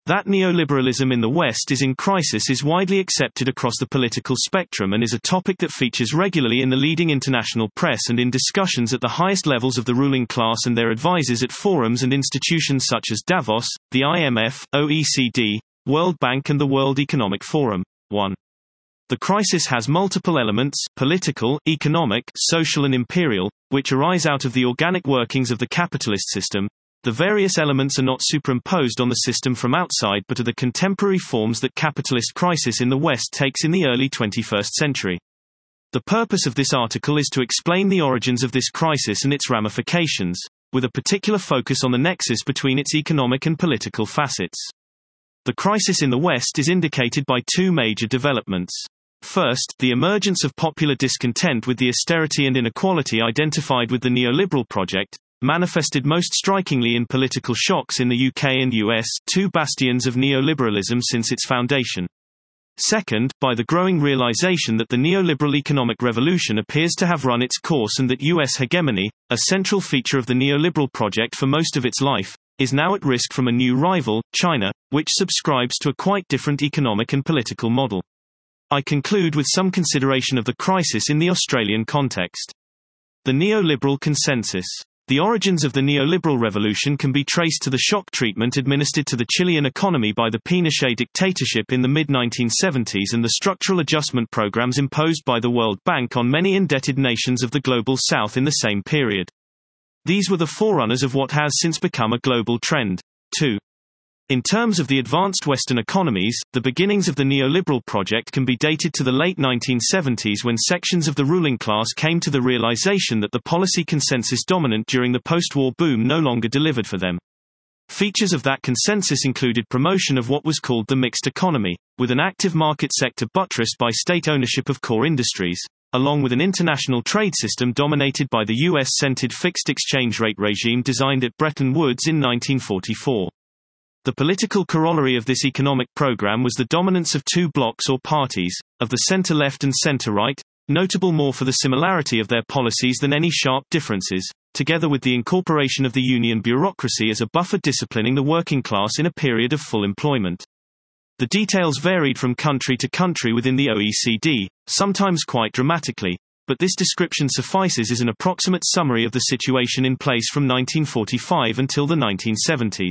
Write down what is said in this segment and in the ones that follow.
That neoliberalism in the West is in crisis is widely accepted across the political spectrum and is a topic that features regularly in the leading international press and in discussions at the highest levels of the ruling class and their advisors at forums and institutions such as Davos, the IMF, OECD, World Bank and the World Economic Forum. 1. The crisis has multiple elements, political, economic, social and imperial, which arise out of the organic workings of the capitalist system. The various elements are not superimposed on the system from outside but are the contemporary forms that capitalist crisis in the West takes in the early 21st century. The purpose of this article is to explain the origins of this crisis and its ramifications, with a particular focus on the nexus between its economic and political facets. The crisis in the West is indicated by two major developments. First, the emergence of popular discontent with the austerity and inequality identified with the neoliberal project, manifested most strikingly in political shocks in the UK and US, two bastions of neoliberalism since its foundation. Second, by the growing realization that the neoliberal economic revolution appears to have run its course and that US hegemony, a central feature of the neoliberal project for most of its life, is now at risk from a new rival, China, which subscribes to a quite different economic and political model. I conclude with some consideration of the crisis in the Australian context. The neoliberal consensus. The origins of the neoliberal revolution can be traced to the shock treatment administered to the Chilean economy by the Pinochet dictatorship in the mid-1970s and the structural adjustment programs imposed by the World Bank on many indebted nations of the Global South in the same period. These were the forerunners of what has since become a global trend. 2. In terms of the advanced Western economies, the beginnings of the neoliberal project can be dated to the late 1970s when sections of the ruling class came to the realization that the policy consensus dominant during the post-war boom no longer delivered for them. Features of that consensus included promotion of what was called the mixed economy, with an active market sector buttressed by state ownership of core industries, along with an international trade system dominated by the US-centered fixed exchange rate regime designed at Bretton Woods in 1944. The political corollary of this economic program was the dominance of two blocs or parties, of the center-left and center-right, notable more for the similarity of their policies than any sharp differences, together with the incorporation of the union bureaucracy as a buffer disciplining the working class in a period of full employment. The details varied from country to country within the OECD, sometimes quite dramatically, but this description suffices as an approximate summary of the situation in place from 1945 until the 1970s.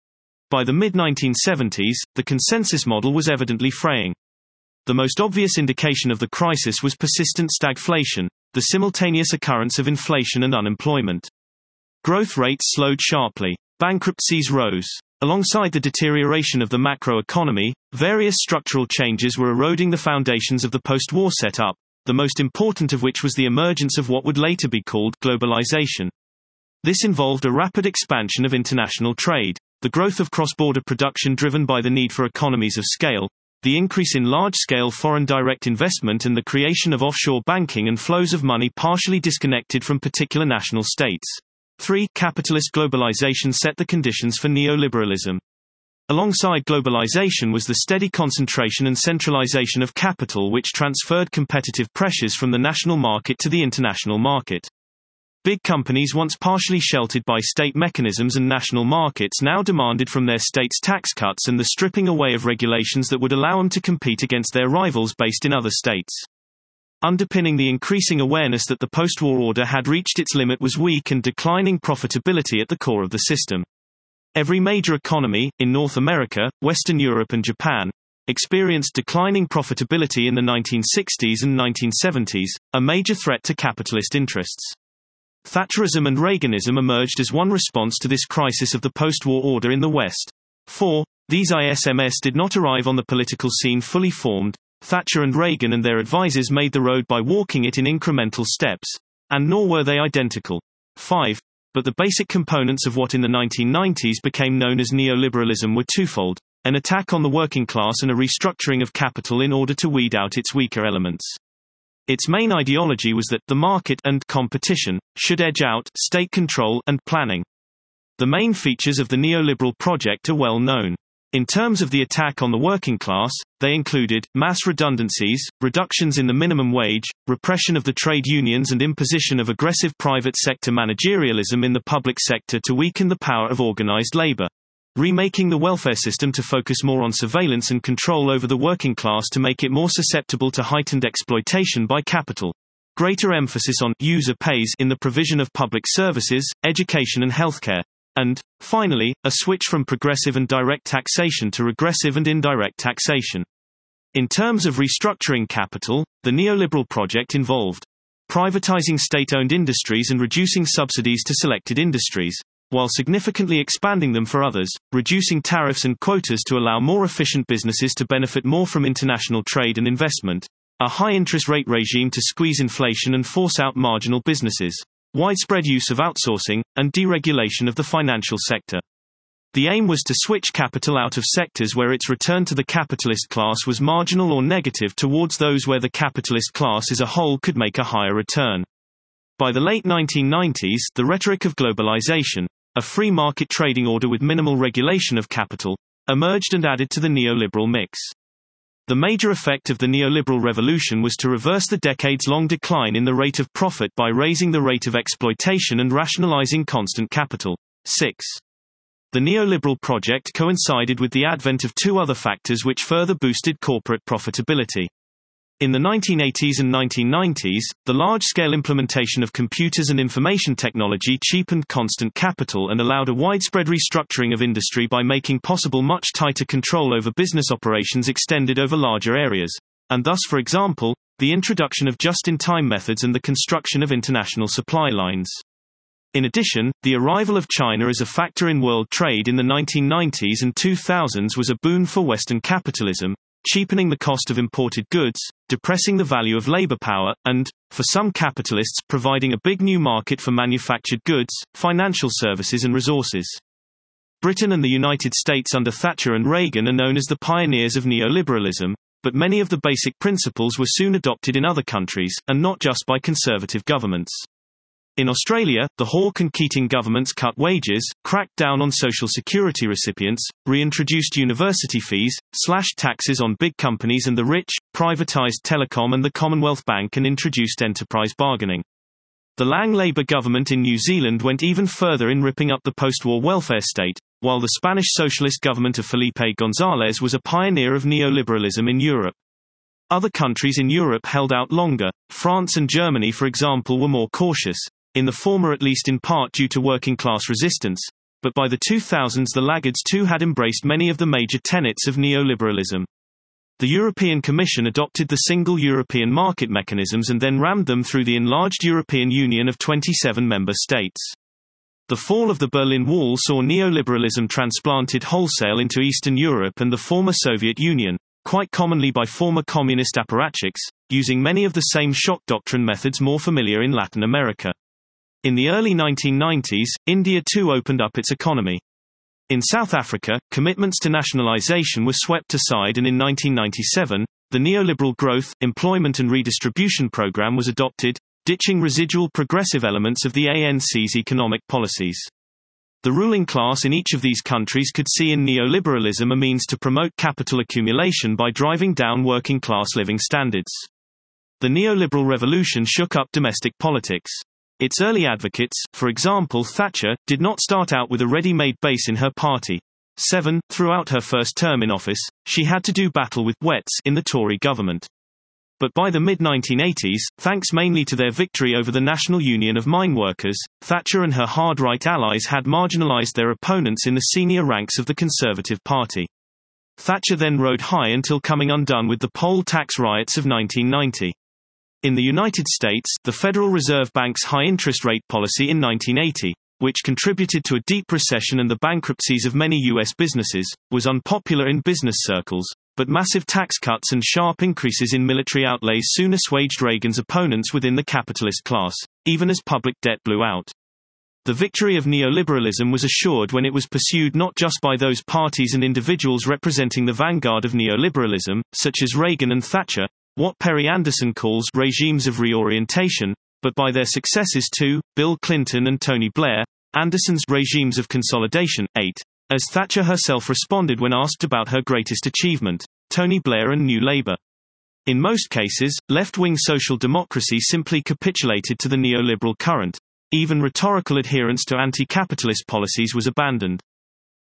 By the mid-1970s, the consensus model was evidently fraying. The most obvious indication of the crisis was persistent stagflation, the simultaneous occurrence of inflation and unemployment. Growth rates slowed sharply. Bankruptcies rose. Alongside the deterioration of the macroeconomy, various structural changes were eroding the foundations of the post-war setup, the most important of which was the emergence of what would later be called globalization. This involved a rapid expansion of international trade, the growth of cross-border production driven by the need for economies of scale, the increase in large-scale foreign direct investment and the creation of offshore banking and flows of money partially disconnected from particular national states. 3. Capitalist globalization set the conditions for neoliberalism. Alongside globalization was the steady concentration and centralization of capital which transferred competitive pressures from the national market to the international market. Big companies once partially sheltered by state mechanisms and national markets now demanded from their states tax cuts and the stripping away of regulations that would allow them to compete against their rivals based in other states. Underpinning the increasing awareness that the post-war order had reached its limit was weak and declining profitability at the core of the system. Every major economy, in North America, Western Europe and Japan, experienced declining profitability in the 1960s and 1970s, a major threat to capitalist interests. Thatcherism and Reaganism emerged as one response to this crisis of the post-war order in the West. 4. These ISMS did not arrive on the political scene fully formed. Thatcher and Reagan and their advisers made the road by walking it in incremental steps, and nor were they identical. 5. But the basic components of what in the 1990s became known as neoliberalism were twofold: an attack on the working class and a restructuring of capital in order to weed out its weaker elements. Its main ideology was that the market and competition should edge out state control and planning. The main features of the neoliberal project are well known. In terms of the attack on the working class, they included mass redundancies, reductions in the minimum wage, repression of the trade unions and imposition of aggressive private sector managerialism in the public sector to weaken the power of organized labor. remaking the welfare system to focus more on surveillance and control over the working class to make it more susceptible to heightened exploitation by capital. Greater emphasis on user pays in the provision of public services, education and healthcare. And, finally, a switch from progressive and direct taxation to regressive and indirect taxation. In terms of restructuring capital, the neoliberal project involved privatizing state-owned industries and reducing subsidies to selected industries, while significantly expanding them for others, reducing tariffs and quotas to allow more efficient businesses to benefit more from international trade and investment, a high interest rate regime to squeeze inflation and force out marginal businesses, widespread use of outsourcing, and deregulation of the financial sector. The aim was to switch capital out of sectors where its return to the capitalist class was marginal or negative towards those where the capitalist class as a whole could make a higher return. By the late 1990s, the rhetoric of globalization, a free market trading order with minimal regulation of capital, emerged and added to the neoliberal mix. The major effect of the neoliberal revolution was to reverse the decades-long decline in the rate of profit by raising the rate of exploitation and rationalizing constant capital. 6. The neoliberal project coincided with the advent of two other factors which further boosted corporate profitability. In the 1980s and 1990s, the large-scale implementation of computers and information technology cheapened constant capital and allowed a widespread restructuring of industry by making possible much tighter control over business operations extended over larger areas, and thus, for example, the introduction of just-in-time methods and the construction of international supply lines. In addition, the arrival of China as a factor in world trade in the 1990s and 2000s was a boon for Western capitalism, cheapening the cost of imported goods, depressing the value of labor power, and, for some capitalists, providing a big new market for manufactured goods, financial services and resources. Britain and the United States under Thatcher and Reagan are known as the pioneers of neoliberalism, but many of the basic principles were soon adopted in other countries, and not just by conservative governments. In Australia, the Hawke and Keating governments cut wages, cracked down on social security recipients, reintroduced university fees, slashed taxes on big companies and the rich, privatised telecom and the Commonwealth Bank and introduced enterprise bargaining. The Lang Labour government in New Zealand went even further in ripping up the post-war welfare state, while the Spanish socialist government of Felipe González was a pioneer of neoliberalism in Europe. Other countries in Europe held out longer. France and Germany, for example, were more cautious, in the former at least in part due to working-class resistance, but by the 2000s the laggards too had embraced many of the major tenets of neoliberalism. The European Commission adopted the single European market mechanisms and then rammed them through the enlarged European Union of 27 member states. The fall of the Berlin Wall saw neoliberalism transplanted wholesale into Eastern Europe and the former Soviet Union, quite commonly by former communist apparatchiks, using many of the same shock doctrine methods more familiar in Latin America. In the early 1990s, India too opened up its economy. In South Africa, commitments to nationalization were swept aside and in 1997, the neoliberal growth, employment and redistribution program was adopted, ditching residual progressive elements of the ANC's economic policies. The ruling class in each of these countries could see in neoliberalism a means to promote capital accumulation by driving down working-class living standards. The neoliberal revolution shook up domestic politics. Its early advocates, for example Thatcher, did not start out with a ready-made base in her party. 7. Throughout her first term in office, she had to do battle with wets in the Tory government. But by the mid-1980s, thanks mainly to their victory over the National Union of Mine Workers, Thatcher and her hard-right allies had marginalised their opponents in the senior ranks of the Conservative Party. Thatcher then rode high until coming undone with the poll tax riots of 1990. In the United States, the Federal Reserve Bank's high-interest rate policy in 1980, which contributed to a deep recession and the bankruptcies of many U.S. businesses, was unpopular in business circles, but massive tax cuts and sharp increases in military outlays soon assuaged Reagan's opponents within the capitalist class, even as public debt blew out. The victory of neoliberalism was assured when it was pursued not just by those parties and individuals representing the vanguard of neoliberalism, such as Reagan and Thatcher, what Perry Anderson calls regimes of reorientation, but by their successors too, Bill Clinton and Tony Blair, Anderson's regimes of consolidation. 8. As Thatcher herself responded when asked about her greatest achievement, Tony Blair and New Labour. In most cases, left-wing social democracy simply capitulated to the neoliberal current. Even rhetorical adherence to anti-capitalist policies was abandoned.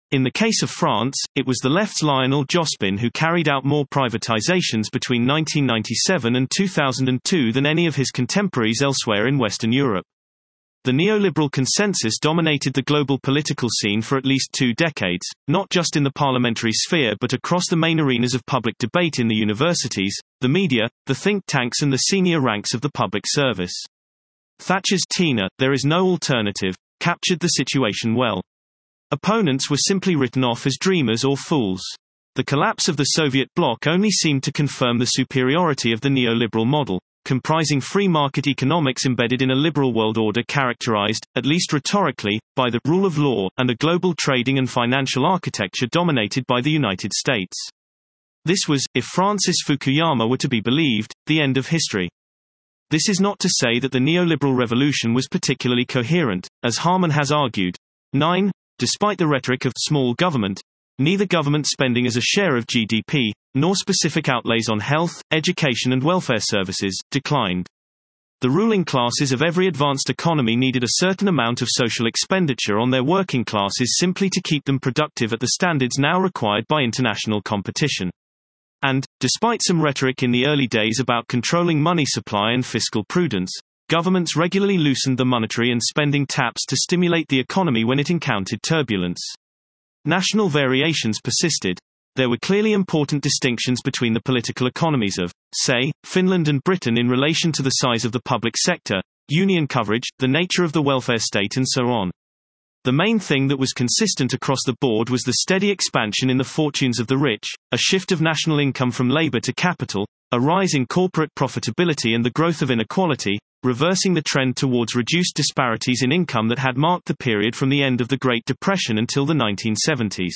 In the case of France, it was the left's Lionel Jospin who carried out more privatizations between 1997 and 2002 than any of his contemporaries elsewhere in Western Europe. The neoliberal consensus dominated the global political scene for at least 2 decades, not just in the parliamentary sphere but across the main arenas of public debate in the universities, the media, the think tanks and the senior ranks of the public service. Thatcher's Tina, "There is no alternative," captured the situation well. Opponents were simply written off as dreamers or fools. The collapse of the Soviet bloc only seemed to confirm the superiority of the neoliberal model, comprising free market economics embedded in a liberal world order characterized, at least rhetorically, by the rule of law, and a global trading and financial architecture dominated by the United States. This was, if Francis Fukuyama were to be believed, the end of history. This is not to say that the neoliberal revolution was particularly coherent, as Harman has argued. 9. Despite the rhetoric of small government, neither government spending as a share of GDP, nor specific outlays on health, education and welfare services, declined. The ruling classes of every advanced economy needed a certain amount of social expenditure on their working classes simply to keep them productive at the standards now required by international competition. And, despite some rhetoric in the early days about controlling money supply and fiscal prudence, governments regularly loosened the monetary and spending taps to stimulate the economy when it encountered turbulence. National variations persisted. There were clearly important distinctions between the political economies of, say, Finland and Britain in relation to the size of the public sector, union coverage, the nature of the welfare state and so on. The main thing that was consistent across the board was the steady expansion in the fortunes of the rich, a shift of national income from labor to capital, a rise in corporate profitability and the growth of inequality, reversing the trend towards reduced disparities in income that had marked the period from the end of the Great Depression until the 1970s.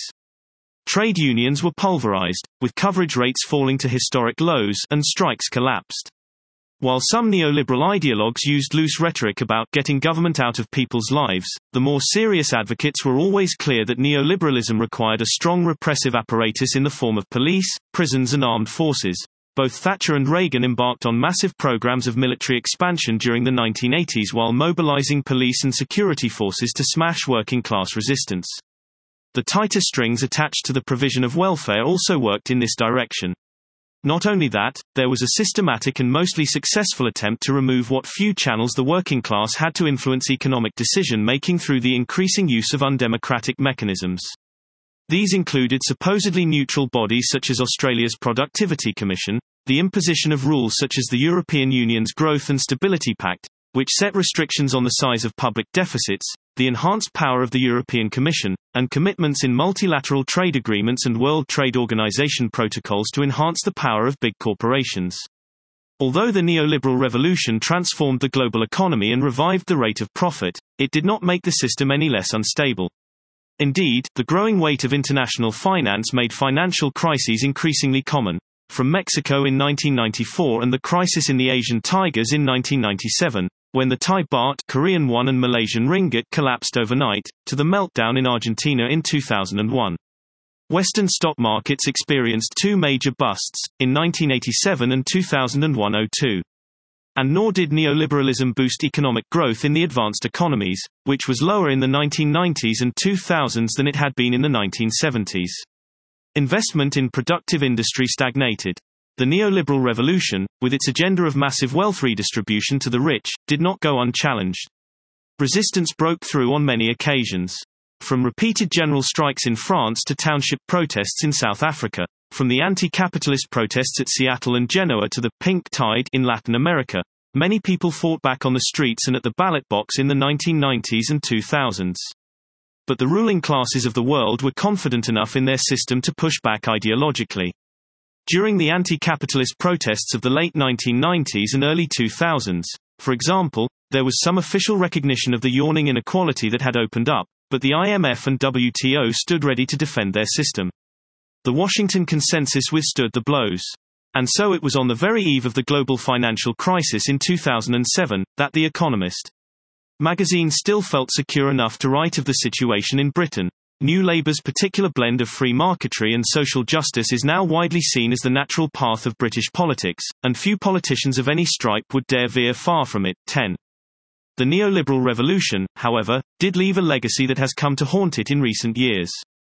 Trade unions were pulverized, with coverage rates falling to historic lows, and strikes collapsed. While some neoliberal ideologues used loose rhetoric about getting government out of people's lives, the more serious advocates were always clear that neoliberalism required a strong repressive apparatus in the form of police, prisons and armed forces. Both Thatcher and Reagan embarked on massive programs of military expansion during the 1980s while mobilizing police and security forces to smash working-class resistance. The tighter strings attached to the provision of welfare also worked in this direction. Not only that, there was a systematic and mostly successful attempt to remove what few channels the working class had to influence economic decision-making through the increasing use of undemocratic mechanisms. These included supposedly neutral bodies such as Australia's Productivity Commission, the imposition of rules such as the European Union's Growth and Stability Pact, which set restrictions on the size of public deficits, the enhanced power of the European Commission, and commitments in multilateral trade agreements and World Trade Organization protocols to enhance the power of big corporations. Although the neoliberal revolution transformed the global economy and revived the rate of profit, it did not make the system any less unstable. Indeed, the growing weight of international finance made financial crises increasingly common. From Mexico in 1994 and the crisis in the Asian tigers in 1997, when the Thai baht, Korean won and Malaysian ringgit collapsed overnight, to the meltdown in Argentina in 2001. Western stock markets experienced 2 major busts, in 1987 and 2001-02. And nor did neoliberalism boost economic growth in the advanced economies, which was lower in the 1990s and 2000s than it had been in the 1970s. Investment in productive industry stagnated. The neoliberal revolution, with its agenda of massive wealth redistribution to the rich, did not go unchallenged. Resistance broke through on many occasions. From repeated general strikes in France to township protests in South Africa, from the anti-capitalist protests at Seattle and Genoa to the Pink Tide in Latin America, many people fought back on the streets and at the ballot box in the 1990s and 2000s. But the ruling classes of the world were confident enough in their system to push back ideologically. During the anti-capitalist protests of the late 1990s and early 2000s, for example, there was some official recognition of the yawning inequality that had opened up, but the IMF and WTO stood ready to defend their system. The Washington Consensus withstood the blows. And so it was on the very eve of the global financial crisis in 2007, that The Economist magazine still felt secure enough to write of the situation in Britain. New Labour's particular blend of free marketry and social justice is now widely seen as the natural path of British politics, and few politicians of any stripe would dare veer far from it. 10. The neoliberal revolution, however, did leave a legacy that has come to haunt it in recent years.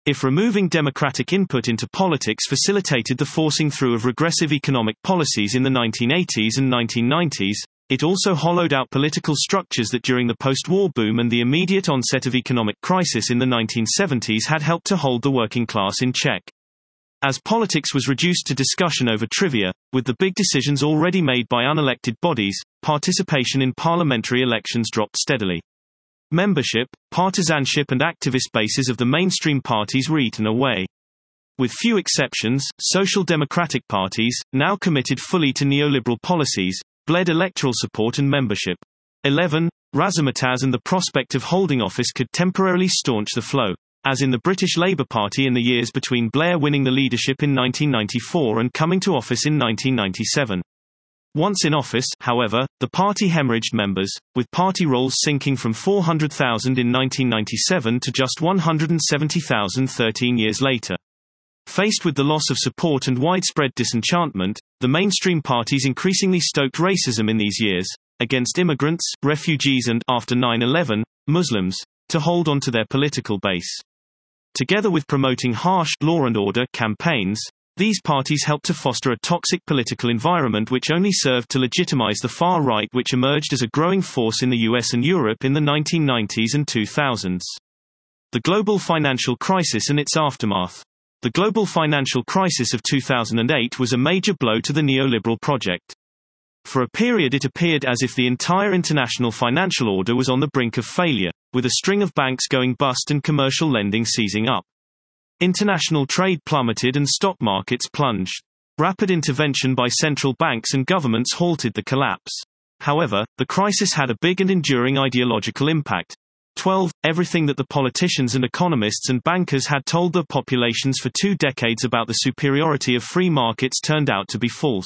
If removing democratic input into politics facilitated the forcing through of regressive economic policies in the 1980s and 1990s, it also hollowed out political structures that during the post-war boom and the immediate onset of economic crisis in the 1970s had helped to hold the working class in check. As politics was reduced to discussion over trivia, with the big decisions already made by unelected bodies, participation in parliamentary elections dropped steadily. Membership, partisanship and activist bases of the mainstream parties were eaten away. With few exceptions, social democratic parties, now committed fully to neoliberal policies, bled electoral support and membership. 11. Razzmatazz and the prospect of holding office could temporarily staunch the flow, as in the British Labour Party in the years between Blair winning the leadership in 1994 and coming to office in 1997. Once in office, however, the party hemorrhaged members, with party rolls sinking from 400,000 in 1997 to just 170,000 13 years later. Faced with the loss of support and widespread disenchantment, the mainstream parties increasingly stoked racism in these years, against immigrants, refugees and, after 9/11, Muslims, to hold on to their political base. Together with promoting harsh law and order campaigns, these parties helped to foster a toxic political environment which only served to legitimize the far right which emerged as a growing force in the US and Europe in the 1990s and 2000s. The global financial crisis and its aftermath. The global financial crisis of 2008 was a major blow to the neoliberal project. For a period it appeared as if the entire international financial order was on the brink of failure, with a string of banks going bust and commercial lending seizing up. International trade plummeted and stock markets plunged. Rapid intervention by central banks and governments halted the collapse. However, the crisis had a big and enduring ideological impact. 12. Everything that the politicians and economists and bankers had told their populations for 2 decades about the superiority of free markets turned out to be false.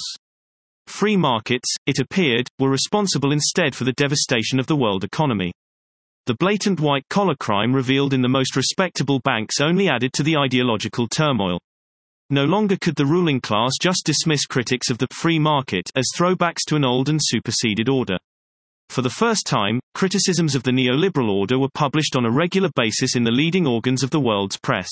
Free markets, it appeared, were responsible instead for the devastation of the world economy. The blatant white-collar crime revealed in the most respectable banks only added to the ideological turmoil. No longer could the ruling class just dismiss critics of the free market as throwbacks to an old and superseded order. For the first time, criticisms of the neoliberal order were published on a regular basis in the leading organs of the world's press.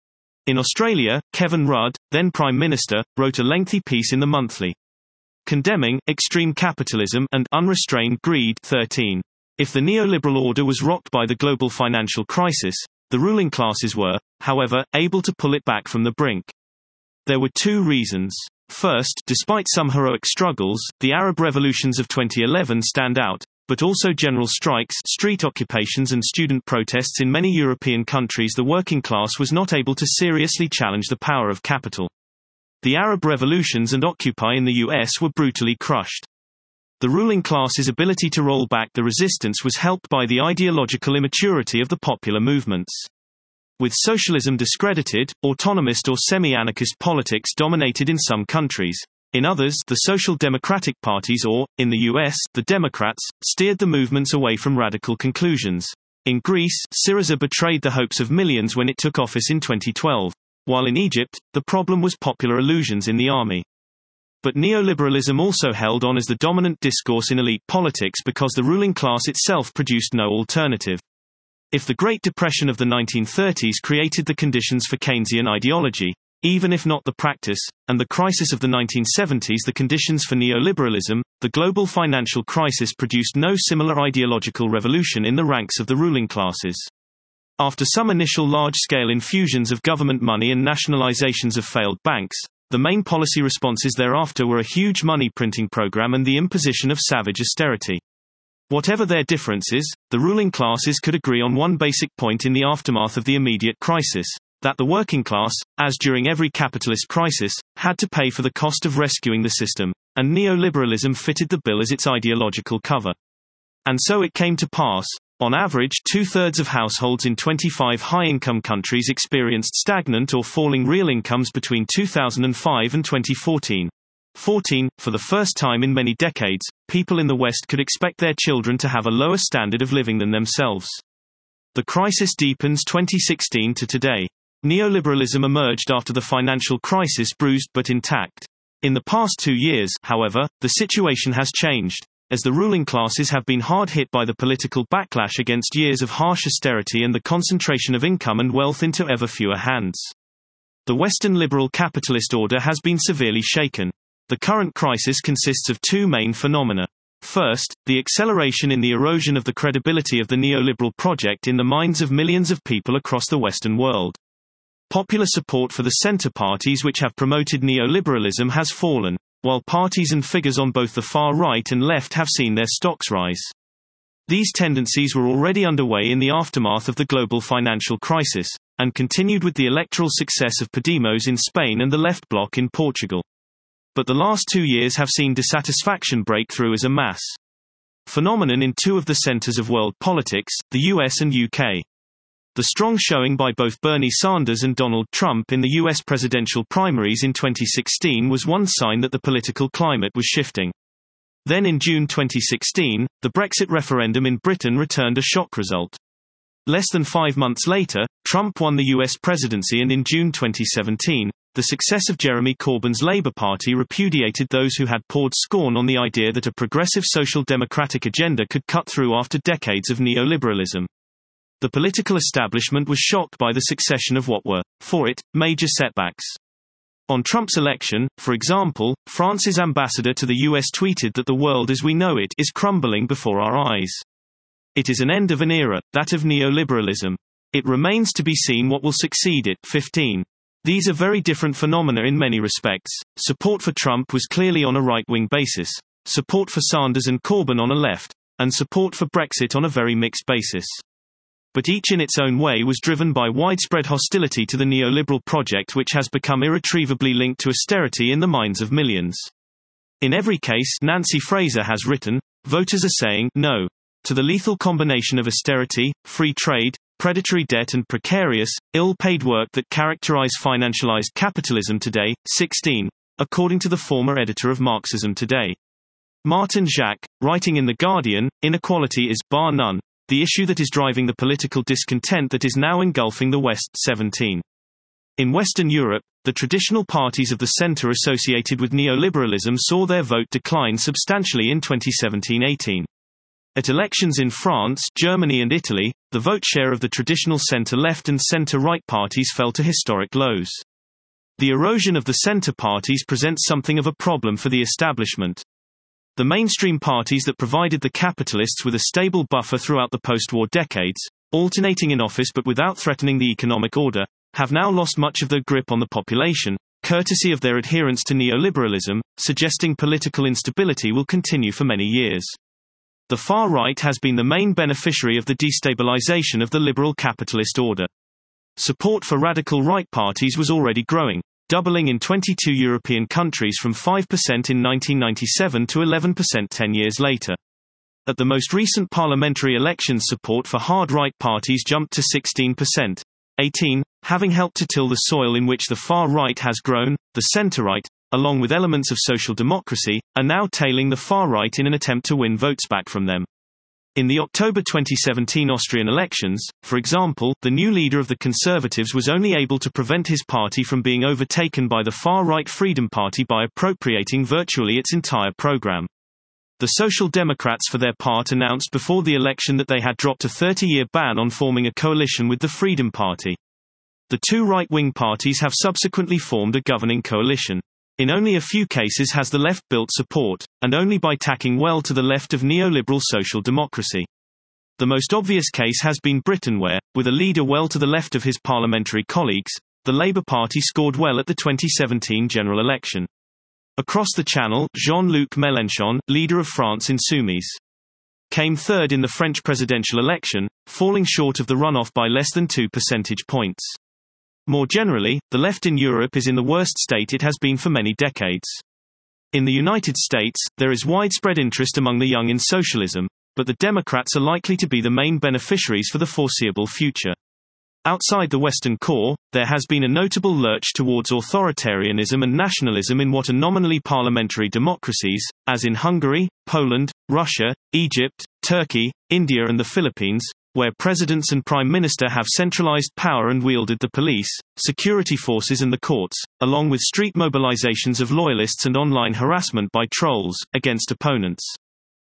In Australia, Kevin Rudd, then Prime Minister, wrote a lengthy piece in the Monthly, condemning extreme capitalism and unrestrained greed. 13. If the neoliberal order was rocked by the global financial crisis, the ruling classes were, however, able to pull it back from the brink. There were 2 reasons. First, despite some heroic struggles, the Arab revolutions of 2011 stand out, but also general strikes, street occupations and student protests in many European countries. The working class was not able to seriously challenge the power of capital. The Arab revolutions and Occupy in the US were brutally crushed. The ruling class's ability to roll back the resistance was helped by the ideological immaturity of the popular movements. With socialism discredited, autonomist or semi-anarchist politics dominated in some countries. In others, the social democratic parties or, in the US, the Democrats, steered the movements away from radical conclusions. In Greece, Syriza betrayed the hopes of millions when it took office in 2012. While in Egypt, the problem was popular illusions in the army. But neoliberalism also held on as the dominant discourse in elite politics because the ruling class itself produced no alternative. If the Great Depression of the 1930s created the conditions for Keynesian ideology, even if not the practice, and the crisis of the 1970s the conditions for neoliberalism, the global financial crisis produced no similar ideological revolution in the ranks of the ruling classes. After some initial large-scale infusions of government money and nationalizations of failed banks, the main policy responses thereafter were a huge money-printing program and the imposition of savage austerity. Whatever their differences, the ruling classes could agree on one basic point in the aftermath of the immediate crisis, that the working class, as during every capitalist crisis, had to pay for the cost of rescuing the system, and neoliberalism fitted the bill as its ideological cover. And so it came to pass. On average, 2/3 of households in 25 high-income countries experienced stagnant or falling real incomes between 2005 and 2014. 14. For the first time in many decades, people in the West could expect their children to have a lower standard of living than themselves. The crisis deepens 2016 to today. Neoliberalism emerged after the financial crisis bruised but intact. In the past 2 years, however, the situation has changed. as the ruling classes have been hard hit by the political backlash against years of harsh austerity and the concentration of income and wealth into ever fewer hands. The Western liberal capitalist order has been severely shaken. The current crisis consists of two main phenomena. First, the acceleration in the erosion of the credibility of the neoliberal project in the minds of millions of people across the Western world. Popular support for the center parties which have promoted neoliberalism has fallen, while parties and figures on both the far right and left have seen their stocks rise. These tendencies were already underway in the aftermath of the global financial crisis, and continued with the electoral success of Podemos in Spain and the Left Bloc in Portugal. But the last 2 years have seen dissatisfaction break through as a mass phenomenon in two of the centers of world politics, the US and UK. The strong showing by both Bernie Sanders and Donald Trump in the US presidential primaries in 2016 was one sign that the political climate was shifting. Then in June 2016, the Brexit referendum in Britain returned a shock result. Less than 5 months later, Trump won the US presidency, and in June 2017, the success of Jeremy Corbyn's Labour Party repudiated those who had poured scorn on the idea that a progressive social democratic agenda could cut through after decades of neoliberalism. The political establishment was shocked by the succession of what were, for it, major setbacks. On Trump's election, for example, France's ambassador to the US tweeted that the world as we know it is crumbling before our eyes. It is an end of an era, that of neoliberalism. It remains to be seen what will succeed it. 15. These are very different phenomena in many respects. Support for Trump was clearly on a right-wing basis, support for Sanders and Corbyn on a left, and support for Brexit on a very mixed basis. But each in its own way was driven by widespread hostility to the neoliberal project, which has become irretrievably linked to austerity in the minds of millions. In every case, Nancy Fraser has written, voters are saying no to the lethal combination of austerity, free trade, predatory debt and precarious, ill-paid work that characterize financialized capitalism today. 16. According to the former editor of Marxism Today, Martin Jacques, writing in The Guardian, inequality is, bar none, the issue that is driving the political discontent that is now engulfing the West. 17. In Western Europe, the traditional parties of the center associated with neoliberalism saw their vote decline substantially in 2017-18. At elections in France, Germany and Italy, the vote share of the traditional center-left and center-right parties fell to historic lows. The erosion of the center parties presents something of a problem for the establishment. The mainstream parties that provided the capitalists with a stable buffer throughout the post-war decades, alternating in office but without threatening the economic order, have now lost much of their grip on the population, courtesy of their adherence to neoliberalism, suggesting political instability will continue for many years. The far right has been the main beneficiary of the destabilization of the liberal capitalist order. Support for radical right parties was already growing, doubling in 22 European countries from 5% in 1997 to 11% 10 years later. At the most recent parliamentary elections, support for hard right parties jumped to 16%. 18. Having helped to till the soil in which the far right has grown, the centre-right, along with elements of social democracy, are now tailing the far right in an attempt to win votes back from them. In the October 2017 Austrian elections, for example, the new leader of the Conservatives was only able to prevent his party from being overtaken by the far-right Freedom Party by appropriating virtually its entire program. The Social Democrats for their part announced before the election that they had dropped a 30-year ban on forming a coalition with the Freedom Party. The two right-wing parties have subsequently formed a governing coalition. In only a few cases has the left built support, and only by tacking well to the left of neoliberal social democracy. The most obvious case has been Britain where, with a leader well to the left of his parliamentary colleagues, the Labour Party scored well at the 2017 general election. Across the Channel, Jean-Luc Mélenchon, leader of France Insoumise, came third in the French presidential election, falling short of the runoff by less than 2 percentage points. More generally, the left in Europe is in the worst state it has been for many decades. In the United States, there is widespread interest among the young in socialism, but the Democrats are likely to be the main beneficiaries for the foreseeable future. Outside the Western core, there has been a notable lurch towards authoritarianism and nationalism in what are nominally parliamentary democracies, as in Hungary, Poland, Russia, Egypt, Turkey, India and the Philippines, where presidents and prime minister have centralized power and wielded the police, security forces and the courts, along with street mobilizations of loyalists and online harassment by trolls, against opponents.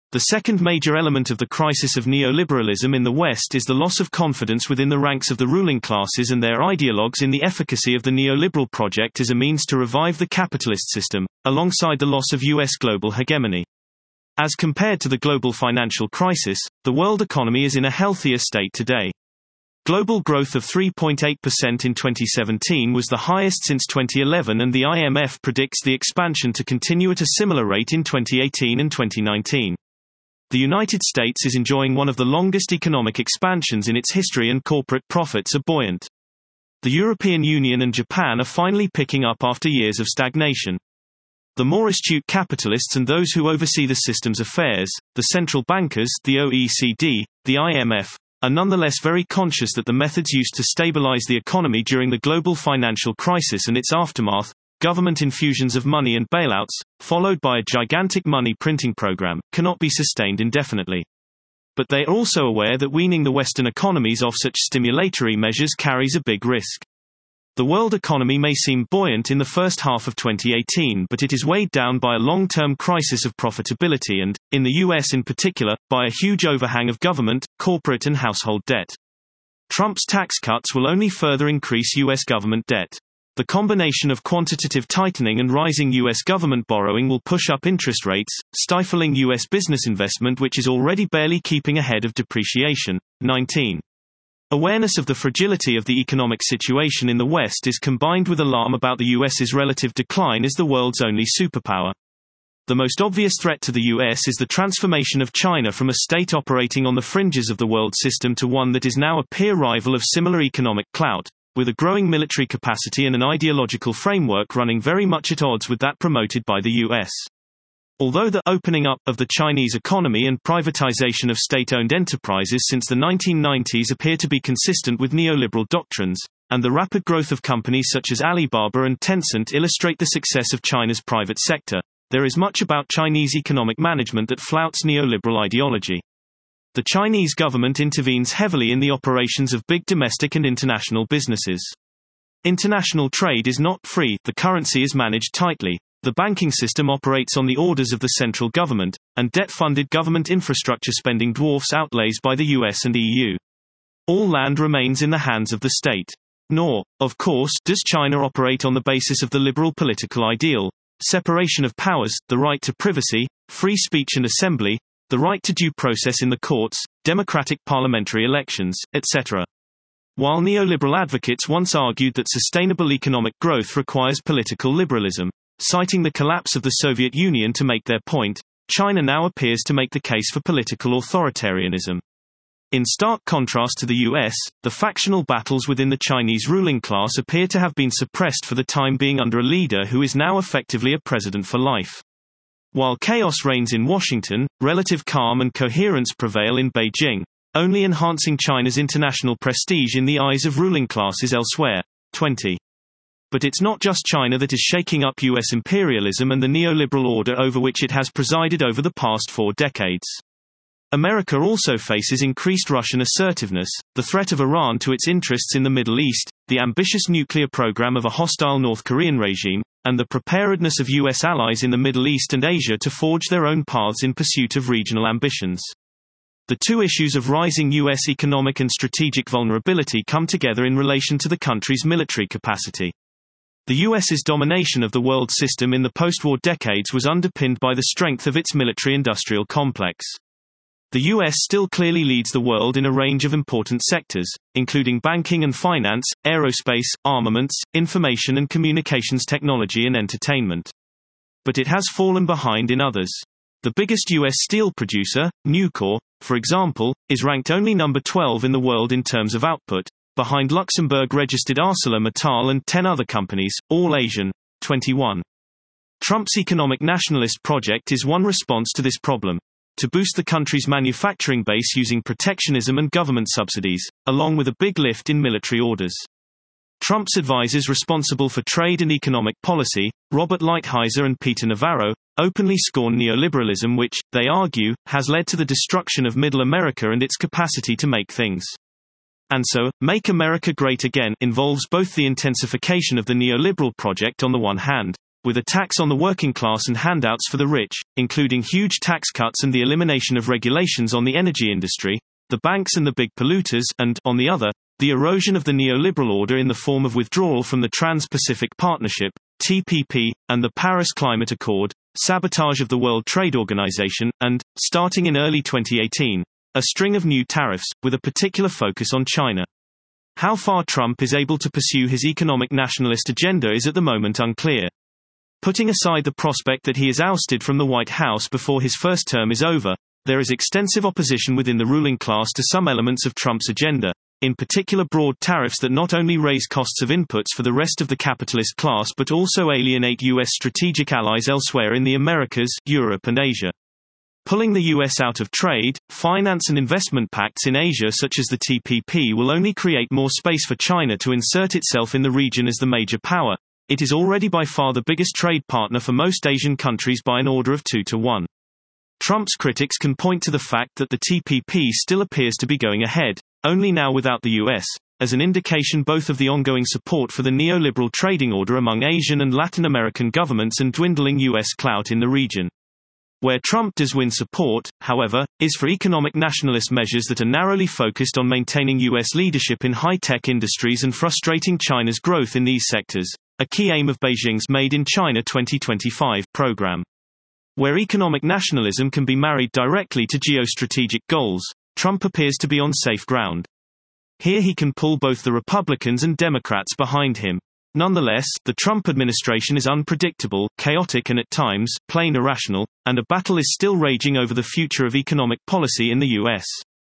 The second major element of the crisis of neoliberalism in the West is the loss of confidence within the ranks of the ruling classes and their ideologues in the efficacy of the neoliberal project as a means to revive the capitalist system, alongside the loss of U.S. global hegemony. As compared to the global financial crisis, the world economy is in a healthier state today. Global growth of 3.8% in 2017 was the highest since 2011, and the IMF predicts the expansion to continue at a similar rate in 2018 and 2019. The United States is enjoying one of the longest economic expansions in its history, and corporate profits are buoyant. The European Union and Japan are finally picking up after years of stagnation. The more astute capitalists and those who oversee the system's affairs, the central bankers, the OECD, the IMF, are nonetheless very conscious that the methods used to stabilize the economy during the global financial crisis and its aftermath, government infusions of money and bailouts, followed by a gigantic money printing program, cannot be sustained indefinitely. But they are also aware that weaning the Western economies off such stimulatory measures carries a big risk. The world economy may seem buoyant in the first half of 2018, but it is weighed down by a long-term crisis of profitability and, in the US in particular, by a huge overhang of government, corporate and household debt. Trump's tax cuts will only further increase US government debt. The combination of quantitative tightening and rising U.S. government borrowing will push up interest rates, stifling U.S. business investment, which is already barely keeping ahead of depreciation. 19. Awareness of the fragility of the economic situation in the West is combined with alarm about the U.S.'s relative decline as the world's only superpower. The most obvious threat to the U.S. is the transformation of China from a state operating on the fringes of the world system to one that is now a peer rival of similar economic clout, with a growing military capacity and an ideological framework running very much at odds with that promoted by the U.S. Although the opening up of the Chinese economy and privatization of state-owned enterprises since the 1990s appear to be consistent with neoliberal doctrines, and the rapid growth of companies such as Alibaba and Tencent illustrate the success of China's private sector, there is much about Chinese economic management that flouts neoliberal ideology. The Chinese government intervenes heavily in the operations of big domestic and international businesses. International trade is not free, the currency is managed tightly, the banking system operates on the orders of the central government, and debt-funded government infrastructure spending dwarfs outlays by the US and EU. All land remains in the hands of the state. Nor, of course, does China operate on the basis of the liberal political ideal: separation of powers, the right to privacy, free speech and assembly, the right to due process in the courts, democratic parliamentary elections, etc. While neoliberal advocates once argued that sustainable economic growth requires political liberalism, citing the collapse of the Soviet Union to make their point, China now appears to make the case for political authoritarianism. In stark contrast to the US, the factional battles within the Chinese ruling class appear to have been suppressed for the time being under a leader who is now effectively a president for life. While chaos reigns in Washington, relative calm and coherence prevail in Beijing, only enhancing China's international prestige in the eyes of ruling classes elsewhere. 20. But it's not just China that is shaking up US imperialism and the neoliberal order over which it has presided over the past 4 decades. America also faces increased Russian assertiveness, the threat of Iran to its interests in the Middle East, the ambitious nuclear program of a hostile North Korean regime, and the preparedness of US allies in the Middle East and Asia to forge their own paths in pursuit of regional ambitions. The two issues of rising US economic and strategic vulnerability come together in relation to the country's military capacity. The US's domination of the world system in the post-war decades was underpinned by the strength of its military-industrial complex. The US still clearly leads the world in a range of important sectors, including banking and finance, aerospace, armaments, information and communications technology and entertainment. But it has fallen behind in others. The biggest US steel producer, Nucor, for example, is ranked only number 12 in the world in terms of output, behind Luxembourg-registered ArcelorMittal and 10 other companies, all Asian. 21. Trump's economic nationalist project is one response to this problem: to boost the country's manufacturing base using protectionism and government subsidies, along with a big lift in military orders. Trump's advisors responsible for trade and economic policy, Robert Lighthizer and Peter Navarro, openly scorn neoliberalism, which, they argue, has led to the destruction of Middle America and its capacity to make things. And so, Make America Great Again involves both the intensification of the neoliberal project on the one hand, with a tax on the working class and handouts for the rich, including huge tax cuts and the elimination of regulations on the energy industry, the banks and the big polluters, and, on the other, the erosion of the neoliberal order in the form of withdrawal from the Trans-Pacific Partnership, TPP, and the Paris Climate Accord, sabotage of the World Trade Organization, and, starting in early 2018, a string of new tariffs, with a particular focus on China. How far Trump is able to pursue his economic nationalist agenda is at the moment unclear. Putting aside the prospect that he is ousted from the White House before his first term is over, there is extensive opposition within the ruling class to some elements of Trump's agenda, in particular broad tariffs that not only raise costs of inputs for the rest of the capitalist class but also alienate U.S. strategic allies elsewhere in the Americas, Europe and Asia. Pulling the U.S. out of trade, finance and investment pacts in Asia such as the TPP will only create more space for China to insert itself in the region as the major power. It is already by far the biggest trade partner for most Asian countries by an order of 2 to 1. Trump's critics can point to the fact that the TPP still appears to be going ahead, only now without the U.S., as an indication both of the ongoing support for the neoliberal trading order among Asian and Latin American governments and dwindling U.S. clout in the region. Where Trump does win support, however, is for economic nationalist measures that are narrowly focused on maintaining U.S. leadership in high-tech industries and frustrating China's growth in these sectors, a key aim of Beijing's Made in China 2025 program. Where economic nationalism can be married directly to geostrategic goals, Trump appears to be on safe ground. Here he can pull both the Republicans and Democrats behind him. Nonetheless, the Trump administration is unpredictable, chaotic and at times, plain irrational, and a battle is still raging over the future of economic policy in the U.S.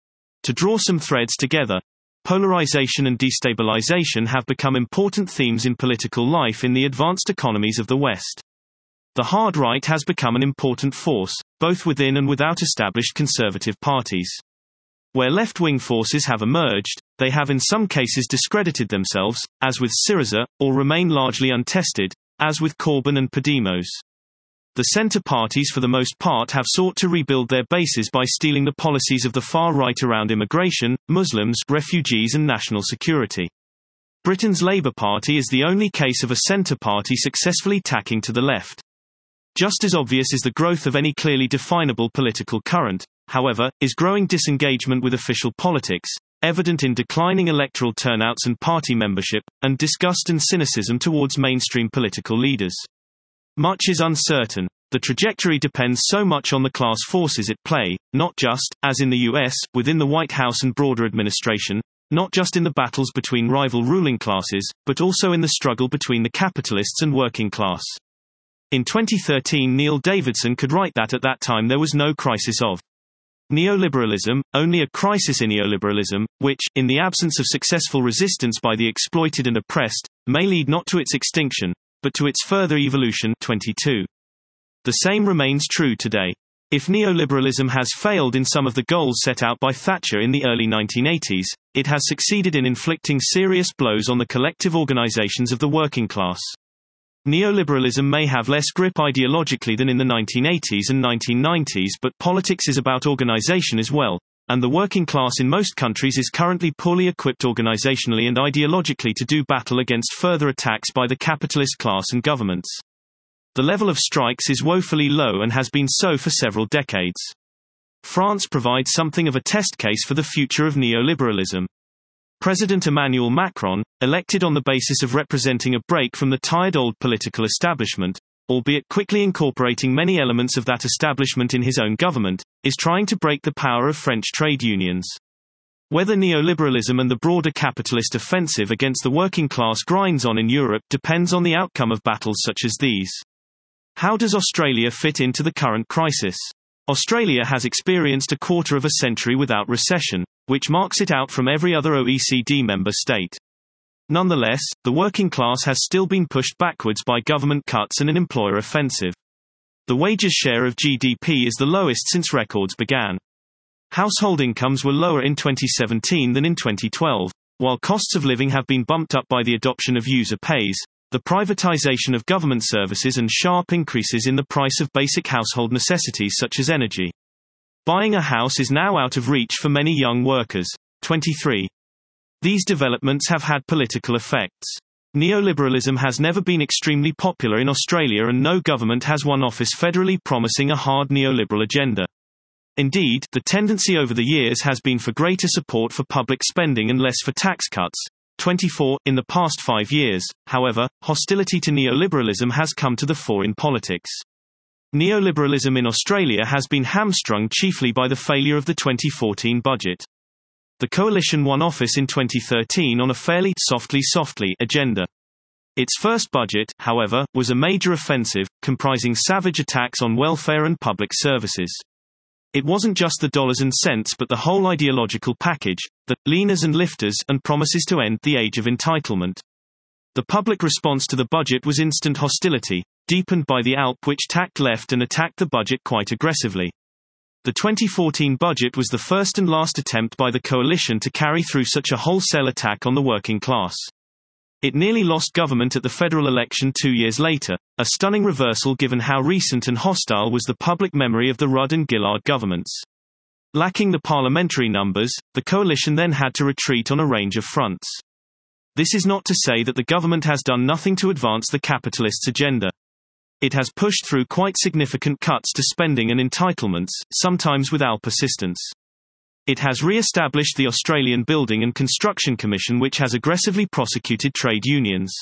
To draw some threads together, polarization and destabilization have become important themes in political life in the advanced economies of the West. The hard right has become an important force, both within and without established conservative parties. Where left-wing forces have emerged, they have in some cases discredited themselves, as with Syriza, or remain largely untested, as with Corbyn and Podemos. The center parties for the most part have sought to rebuild their bases by stealing the policies of the far right around immigration, Muslims, refugees and national security. Britain's Labour Party is the only case of a center party successfully tacking to the left. Just as obvious is the growth of any clearly definable political current, however, is growing disengagement with official politics, evident in declining electoral turnouts and party membership, and disgust and cynicism towards mainstream political leaders. Much is uncertain. The trajectory depends so much on the class forces at play, not just, as in the US, within the White House and broader administration, not just in the battles between rival ruling classes, but also in the struggle between the capitalists and working class. In 2013, Neil Davidson could write that at that time there was no crisis of neoliberalism, only a crisis in neoliberalism, which, in the absence of successful resistance by the exploited and oppressed, may lead not to its extinction, but to its further evolution. 22. The same remains true today. If neoliberalism has failed in some of the goals set out by Thatcher in the early 1980s, it has succeeded in inflicting serious blows on the collective organizations of the working class. Neoliberalism may have less grip ideologically than in the 1980s and 1990s, but politics is about organization as well, and the working class in most countries is currently poorly equipped organizationally and ideologically to do battle against further attacks by the capitalist class and governments. The level of strikes is woefully low and has been so for several decades. France provides something of a test case for the future of neoliberalism. President Emmanuel Macron, elected on the basis of representing a break from the tired old political establishment, albeit quickly incorporating many elements of that establishment in his own government, is trying to break the power of French trade unions. Whether neoliberalism and the broader capitalist offensive against the working class grinds on in Europe depends on the outcome of battles such as these. How does Australia fit into the current crisis? Australia has experienced a quarter of a century without recession, which marks it out from every other OECD member state. Nonetheless, the working class has still been pushed backwards by government cuts and an employer offensive. The wages share of GDP is the lowest since records began. Household incomes were lower in 2017 than in 2012, while costs of living have been bumped up by the adoption of user pays, the privatization of government services and sharp increases in the price of basic household necessities such as energy. Buying a house is now out of reach for many young workers. 23. These developments have had political effects. Neoliberalism has never been extremely popular in Australia, and no government has one office federally promising a hard neoliberal agenda. Indeed, the tendency over the years has been for greater support for public spending and less for tax cuts. 24. In the past 5 years, however, hostility to neoliberalism has come to the fore in politics. Neoliberalism in Australia has been hamstrung chiefly by the failure of the 2014 budget. The coalition won office in 2013 on a fairly softly agenda. Its first budget, however, was a major offensive, comprising savage attacks on welfare and public services. It wasn't just the dollars and cents but the whole ideological package, the leaners and lifters, and promises to end the age of entitlement. The public response to the budget was instant hostility, deepened by the ALP, which tacked left and attacked the budget quite aggressively. The 2014 budget was the first and last attempt by the coalition to carry through such a wholesale attack on the working class. It nearly lost government at the federal election 2 years later, a stunning reversal given how recent and hostile was the public memory of the Rudd and Gillard governments. Lacking the parliamentary numbers, the coalition then had to retreat on a range of fronts. This is not to say that the government has done nothing to advance the capitalists' agenda. It has pushed through quite significant cuts to spending and entitlements, sometimes with ALP assistance. It has re-established the Australian Building and Construction Commission, which has aggressively prosecuted trade unions.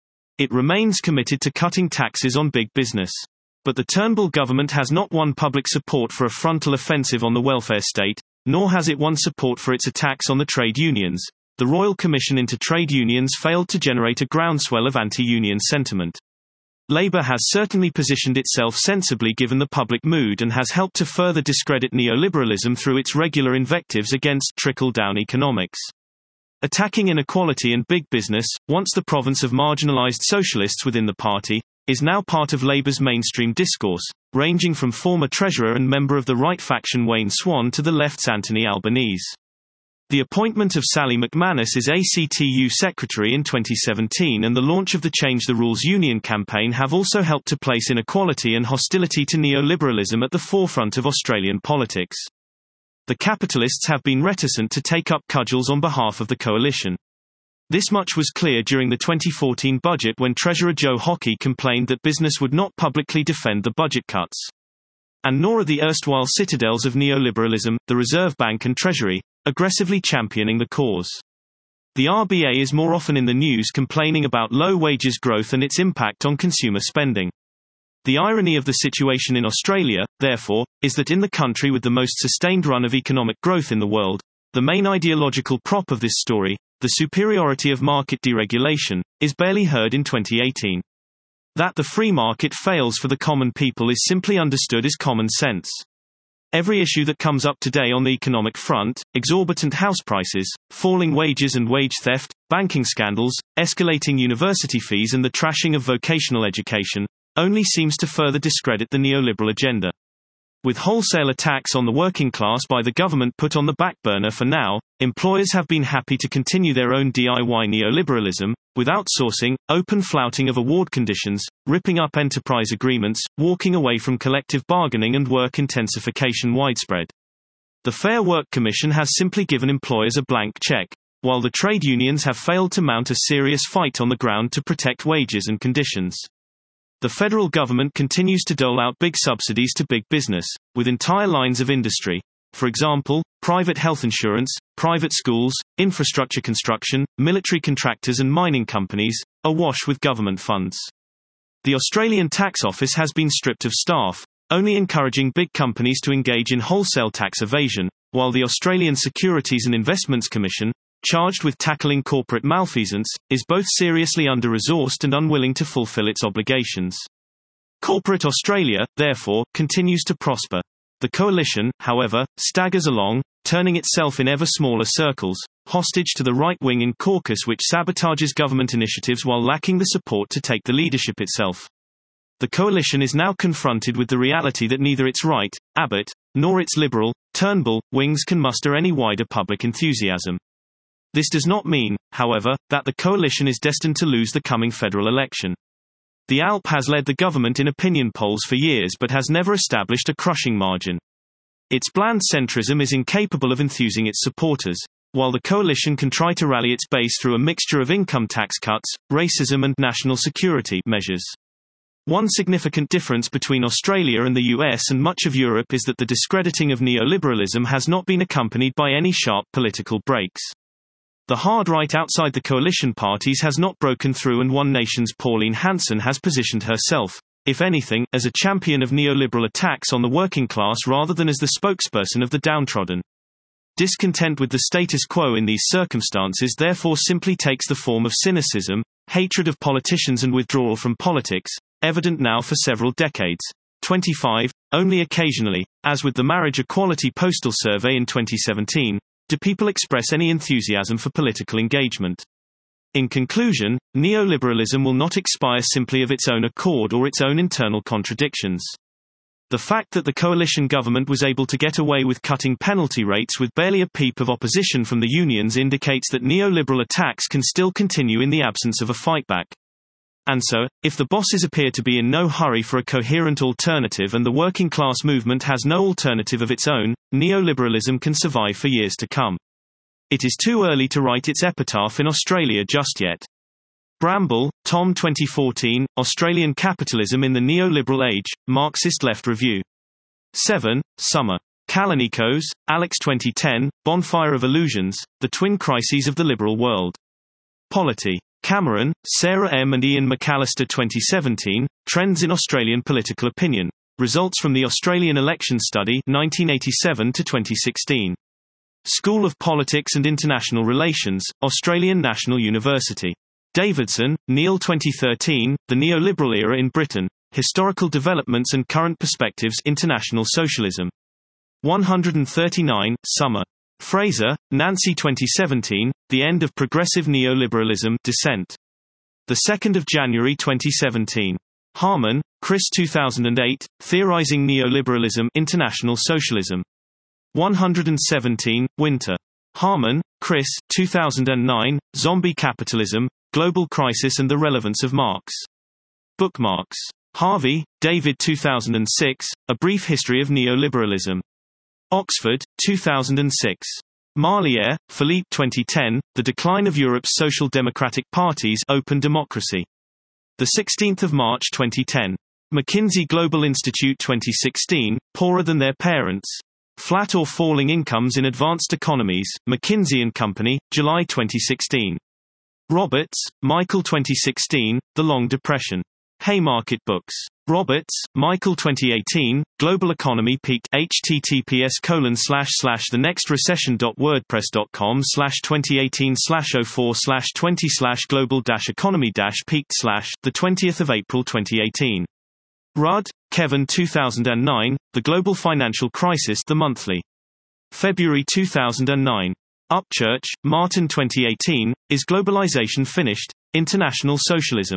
It remains committed to cutting taxes on big business. But the Turnbull government has not won public support for a frontal offensive on the welfare state, nor has it won support for its attacks on the trade unions. The Royal Commission into Trade Unions failed to generate a groundswell of anti-union sentiment. Labour has certainly positioned itself sensibly given the public mood and has helped to further discredit neoliberalism through its regular invectives against trickle-down economics. Attacking inequality and big business, once the province of marginalised socialists within the party, is now part of Labour's mainstream discourse, ranging from former Treasurer and member of the right faction Wayne Swan to the left's Anthony Albanese. The appointment of Sally McManus as ACTU Secretary in 2017 and the launch of the Change the Rules Union campaign have also helped to place inequality and hostility to neoliberalism at the forefront of Australian politics. The capitalists have been reticent to take up cudgels on behalf of the coalition. This much was clear during the 2014 budget when Treasurer Joe Hockey complained that business would not publicly defend the budget cuts. And nor are the erstwhile citadels of neoliberalism, the Reserve Bank and Treasury, aggressively championing the cause. The RBA is more often in the news complaining about low wages growth and its impact on consumer spending. The irony of the situation in Australia, therefore, is that in the country with the most sustained run of economic growth in the world, the main ideological prop of this story, the superiority of market deregulation, is barely heard in 2018. That the free market fails for the common people is simply understood as common sense. Every issue that comes up today on the economic front, exorbitant house prices, falling wages and wage theft, banking scandals, escalating university fees and the trashing of vocational education, only seems to further discredit the neoliberal agenda. With wholesale attacks on the working class by the government put on the back burner for now, employers have been happy to continue their own DIY neoliberalism, with outsourcing, open flouting of award conditions, ripping up enterprise agreements, walking away from collective bargaining and work intensification widespread. The Fair Work Commission has simply given employers a blank check, while the trade unions have failed to mount a serious fight on the ground to protect wages and conditions. The federal government continues to dole out big subsidies to big business, with entire lines of industry, for example, private health insurance, private schools, infrastructure construction, military contractors and mining companies, awash with government funds. The Australian Tax Office has been stripped of staff, only encouraging big companies to engage in wholesale tax evasion, while the Australian Securities and Investments Commission, charged with tackling corporate malfeasance, is both seriously under-resourced and unwilling to fulfill its obligations. Corporate Australia, therefore, continues to prosper. The coalition, however, staggers along, turning itself in ever smaller circles, hostage to the right wing in caucus which sabotages government initiatives while lacking the support to take the leadership itself. The coalition is now confronted with the reality that neither its right, Abbott, nor its liberal, Turnbull, wings can muster any wider public enthusiasm. This does not mean, however, that the coalition is destined to lose the coming federal election. The ALP has led the government in opinion polls for years but has never established a crushing margin. Its bland centrism is incapable of enthusing its supporters, while the coalition can try to rally its base through a mixture of income tax cuts, racism and national security measures. One significant difference between Australia and the US and much of Europe is that the discrediting of neoliberalism has not been accompanied by any sharp political breaks. The hard right outside the coalition parties has not broken through, and One Nation's Pauline Hanson has positioned herself, if anything, as a champion of neoliberal attacks on the working class rather than as the spokesperson of the downtrodden. Discontent with the status quo in these circumstances therefore simply takes the form of cynicism, hatred of politicians and withdrawal from politics, evident now for several decades. 25. Only occasionally, as with the Marriage Equality Postal Survey in 2017, do people express any enthusiasm for political engagement. In conclusion, neoliberalism will not expire simply of its own accord or its own internal contradictions. The fact that the coalition government was able to get away with cutting penalty rates with barely a peep of opposition from the unions indicates that neoliberal attacks can still continue in the absence of a fightback. And so, if the bosses appear to be in no hurry for a coherent alternative and the working class movement has no alternative of its own, neoliberalism can survive for years to come. It is too early to write its epitaph in Australia just yet. Bramble, Tom 2014, Australian Capitalism in the Neoliberal Age, Marxist Left Review. 7. Summer. Kalanikos, Alex 2010, Bonfire of Illusions, The Twin Crises of the Liberal World. Polity. Cameron, Sarah M. and Ian McAllister 2017, Trends in Australian Political Opinion. Results from the Australian Election Study 1987 to 2016. School of Politics and International Relations, Australian National University. Davidson, Neil 2013, The Neoliberal Era in Britain, Historical Developments and Current Perspectives International Socialism. 139, Summer. Fraser, Nancy 2017, The End of Progressive Neoliberalism Dissent. 2 January 2017. Harman, Chris 2008, Theorizing Neoliberalism International Socialism. 117, Winter. Harman, Chris 2009, Zombie Capitalism, Global Crisis and the Relevance of Marx. Bookmarks. Harvey, David 2006, A Brief History of Neoliberalism. Oxford, 2006. Marlière, Philippe 2010, The Decline of Europe's Social Democratic Parties Open Democracy. 16 March 2010. McKinsey Global Institute 2016, Poorer Than Their Parents. Flat or Falling Incomes in Advanced Economies, McKinsey & Company, July 2016. Roberts, Michael 2016, The Long Depression. Haymarket Books. Roberts, Michael 2018, Global Economy Peaked https://thenextrecession.wordpress.com/2018/04/20/global-economy-peaked/the 20th of April 2018. Rudd, Kevin 2009, The Global Financial Crisis The Monthly. February 2009. Upchurch, Martin 2018, Is Globalization Finished? International Socialism.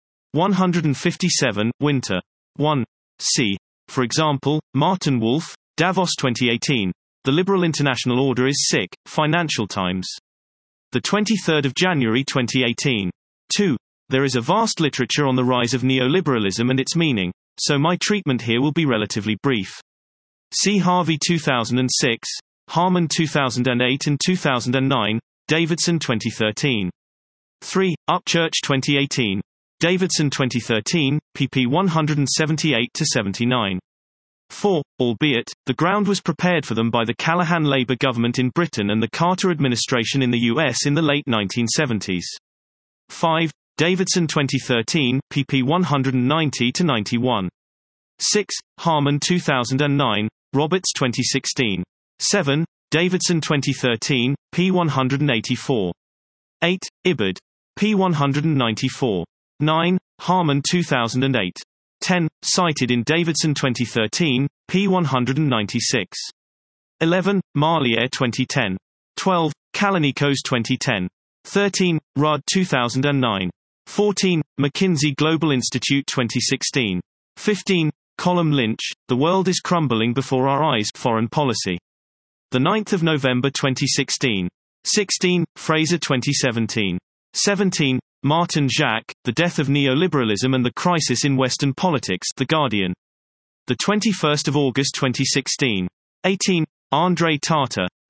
157, Winter. 1. C. For example, Martin Wolf, Davos 2018. The Liberal International Order is Sick, Financial Times. 23 January 2018. 2. There is a vast literature on the rise of neoliberalism and its meaning, so my treatment here will be relatively brief. See Harvey 2006, Harman 2008 and 2009, Davidson 2013. 3. Upchurch 2018. Davidson 2013, pp 178-79. 4. Albeit, the ground was prepared for them by the Callaghan Labour government in Britain and the Carter administration in the US in the late 1970s. 5. Davidson 2013, pp 190-91. 6. Harman 2009, Roberts 2016. 7. Davidson 2013, p 184. 8. Ibid. p 194. 9. Harman 2008. 10. Cited in Davidson 2013, p 196. 11. Marlière 2010. 12. Kalanikos 2010. 13. Rudd 2009. 14. McKinsey Global Institute 2016. 15. Colm Lynch, The World is Crumbling Before Our Eyes Foreign Policy. 9 November 2016. 16. Fraser 2017. 17. Martin Jacques, The Death of Neoliberalism and the Crisis in Western Politics The Guardian. 21 August 2016. 18. André Tata,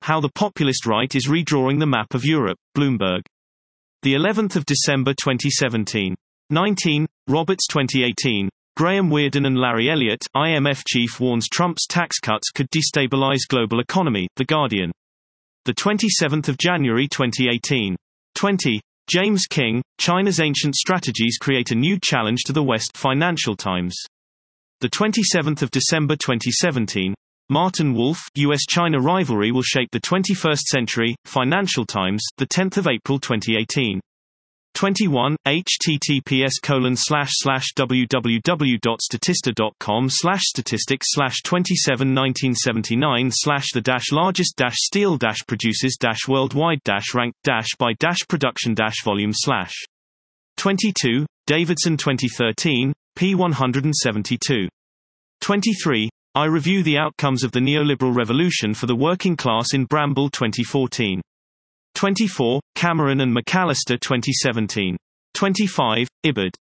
How the Populist Right is Redrawing the Map of Europe, Bloomberg. The 11th of December 2017. 19, Roberts 2018. Graham Weirden and Larry Elliott, IMF chief warns Trump's tax cuts could destabilize global economy, The Guardian. The 27th of January 2018. 20, James King, China's ancient strategies create a new challenge to the West, Financial Times. The 27th of December 2017. Martin Wolf, US-China rivalry will shape the 21st century, Financial Times, the 10th of April 2018. 21, https://www.statista.com/statistics/271979/ the -steel -produces -worldwide -ranked -by -production -volume/. 22, Davidson 2013, p. 172. 23, I review the outcomes of the neoliberal revolution for the working class in Bramble 2014. 24, Cameron and McAllister 2017. 25, Ibid.